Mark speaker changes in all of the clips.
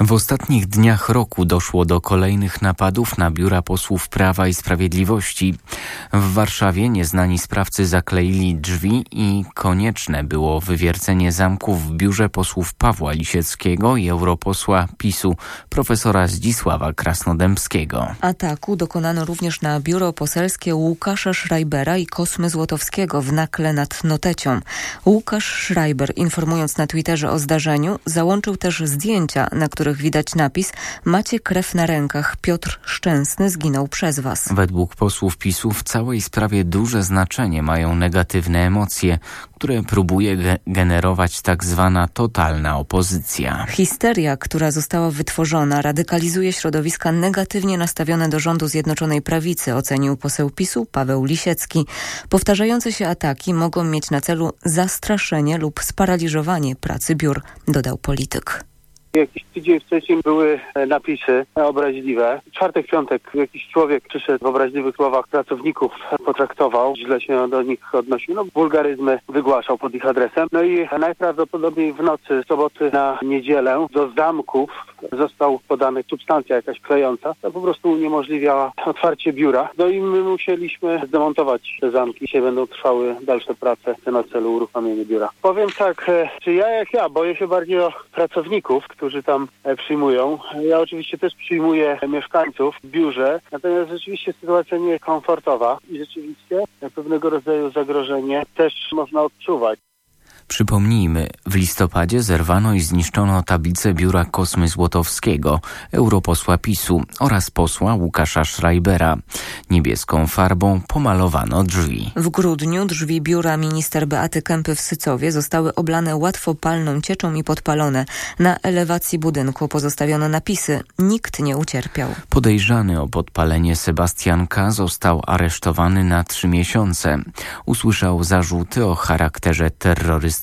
Speaker 1: W ostatnich dniach roku doszło do kolejnych napadów na biura posłów Prawa i Sprawiedliwości. W Warszawie nieznani sprawcy zakleili drzwi i konieczne było wywiercenie zamków w biurze posłów Pawła Lisieckiego i europosła PiS-u profesora Zdzisława Krasnodębskiego.
Speaker 2: Ataku dokonano również na biuro poselskie Łukasza Schreibera i Kosmy Złotowskiego w Nakle nad Notecią. Łukasz Schreiber, informując na Twitterze o zdarzeniu, załączył też zdjęcia, na których widać napis: macie krew na rękach, Piotr Szczęsny zginął przez was.
Speaker 1: Według posłów PiS-u w całej sprawie duże znaczenie mają negatywne emocje, które próbuje generować tak zwana totalna opozycja.
Speaker 2: Histeria, która została wytworzona, radykalizuje środowiska negatywnie nastawione do rządu Zjednoczonej Prawicy, ocenił poseł PiS-u Paweł Lisiecki. Powtarzające się ataki mogą mieć na celu zastraszenie lub sparaliżowanie pracy biur, dodał polityk.
Speaker 3: Jakiś tydzień wcześniej były napisy obraźliwe. W czwartek, piątek jakiś człowiek przyszedł w obraźliwych słowach pracowników, potraktował, źle się do nich odnosił, wulgaryzmy wygłaszał pod ich adresem. No i najprawdopodobniej w nocy z soboty na niedzielę do zamków został podana substancja jakaś klejąca. To po prostu uniemożliwiała otwarcie biura. No i my musieliśmy zdemontować te zamki. Dzisiaj będą trwały dalsze prace na celu uruchomienia biura. Powiem tak, czy ja jak ja, boję się bardziej o pracowników, którzy tam przyjmują. Ja oczywiście też przyjmuję mieszkańców w biurze, natomiast rzeczywiście sytuacja nie jest komfortowa i rzeczywiście pewnego rodzaju zagrożenie też można odczuwać.
Speaker 1: Przypomnijmy, w listopadzie zerwano i zniszczono tablicę biura Kosmy Złotowskiego, europosła PiS-u oraz posła Łukasza Schreibera. Niebieską farbą pomalowano drzwi.
Speaker 2: W grudniu drzwi biura minister Beaty Kempy w Sycowie zostały oblane łatwopalną cieczą i podpalone. Na elewacji budynku pozostawiono napisy: nikt nie ucierpiał.
Speaker 1: Podejrzany o podpalenie Sebastian K. został aresztowany na 3 miesiące. Usłyszał zarzuty o charakterze terrorystycznym.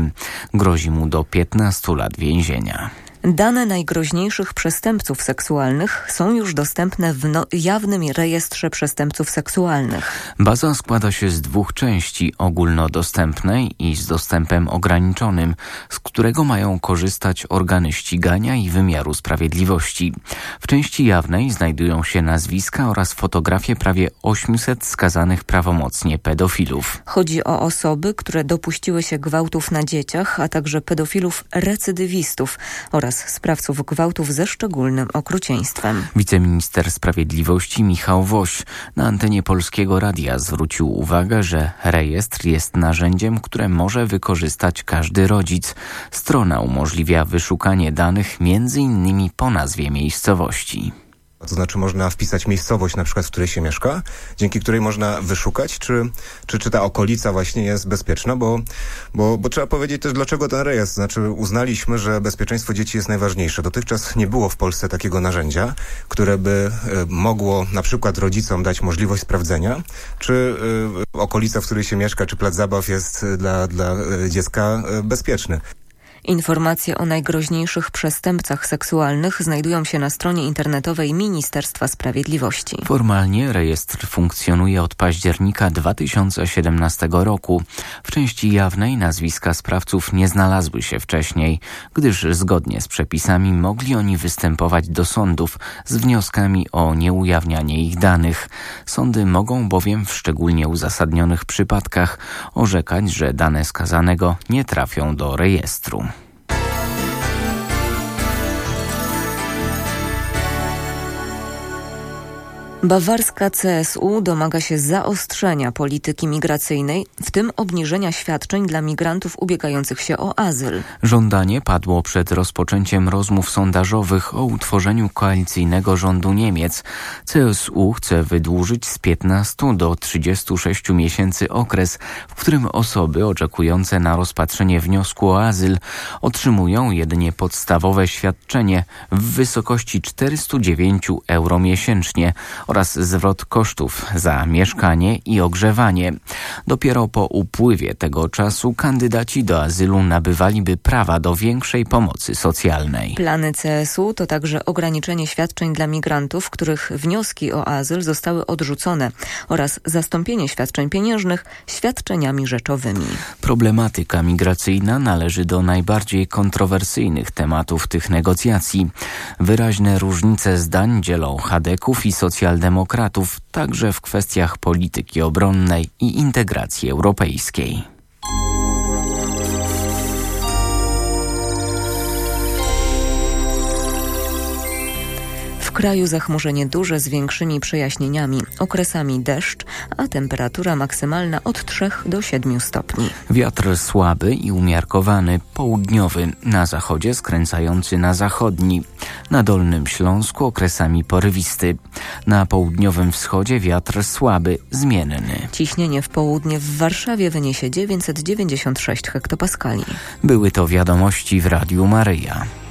Speaker 1: Grozi mu do 15 lat więzienia.
Speaker 2: Dane najgroźniejszych przestępców seksualnych są już dostępne w jawnym rejestrze przestępców seksualnych.
Speaker 1: Baza składa się z 2 części: ogólnodostępnej i z dostępem ograniczonym, z którego mają korzystać organy ścigania i wymiaru sprawiedliwości. W części jawnej znajdują się nazwiska oraz fotografie prawie 800 skazanych prawomocnie pedofilów.
Speaker 2: Chodzi o osoby, które dopuściły się gwałtów na dzieciach, a także pedofilów recydywistów oraz sprawców gwałtów ze szczególnym okrucieństwem.
Speaker 1: Wiceminister Sprawiedliwości Michał Woś na antenie Polskiego Radia zwrócił uwagę, że rejestr jest narzędziem, które może wykorzystać każdy rodzic. Strona umożliwia wyszukanie danych m.in. po nazwie miejscowości.
Speaker 4: To znaczy można wpisać miejscowość, na przykład w której się mieszka, dzięki której można wyszukać, czy ta okolica właśnie jest bezpieczna, bo trzeba powiedzieć też, dlaczego ten rejestr. Znaczy uznaliśmy, że bezpieczeństwo dzieci jest najważniejsze. Dotychczas nie było w Polsce takiego narzędzia, które by mogło na przykład rodzicom dać możliwość sprawdzenia, czy okolica, w której się mieszka, czy plac zabaw jest dla dziecka bezpieczny.
Speaker 2: Informacje o najgroźniejszych przestępcach seksualnych znajdują się na stronie internetowej Ministerstwa Sprawiedliwości.
Speaker 1: Formalnie rejestr funkcjonuje od października 2017 roku. W części jawnej nazwiska sprawców nie znalazły się wcześniej, gdyż zgodnie z przepisami mogli oni występować do sądów z wnioskami o nieujawnianie ich danych. Sądy mogą bowiem w szczególnie uzasadnionych przypadkach orzekać, że dane skazanego nie trafią do rejestru.
Speaker 2: Bawarska CSU domaga się zaostrzenia polityki migracyjnej, w tym obniżenia świadczeń dla migrantów ubiegających się o azyl.
Speaker 1: Żądanie padło przed rozpoczęciem rozmów sondażowych o utworzeniu koalicyjnego rządu Niemiec. CSU chce wydłużyć z 15 do 36 miesięcy okres, w którym osoby oczekujące na rozpatrzenie wniosku o azyl otrzymują jedynie podstawowe świadczenie w wysokości 409 euro miesięcznie oraz zwrot kosztów za mieszkanie i ogrzewanie. Dopiero po upływie tego czasu kandydaci do azylu nabywaliby prawa do większej pomocy socjalnej.
Speaker 2: Plany CSU to także ograniczenie świadczeń dla migrantów, których wnioski o azyl zostały odrzucone, oraz zastąpienie świadczeń pieniężnych świadczeniami rzeczowymi.
Speaker 1: Problematyka migracyjna należy do najbardziej kontrowersyjnych tematów tych negocjacji. Wyraźne różnice zdań dzielą chadeków i socjaldemokratów, także w kwestiach polityki obronnej i integracji europejskiej.
Speaker 2: W kraju zachmurzenie duże z większymi przejaśnieniami, okresami deszcz, a temperatura maksymalna od 3 do 7 stopni.
Speaker 1: Wiatr słaby i umiarkowany, południowy, na zachodzie skręcający na zachodni. Na Dolnym Śląsku okresami porywisty. Na południowym wschodzie wiatr słaby, zmienny.
Speaker 2: Ciśnienie w południe w Warszawie wyniesie 996 hektopaskali.
Speaker 1: Były to wiadomości w Radiu Maryja.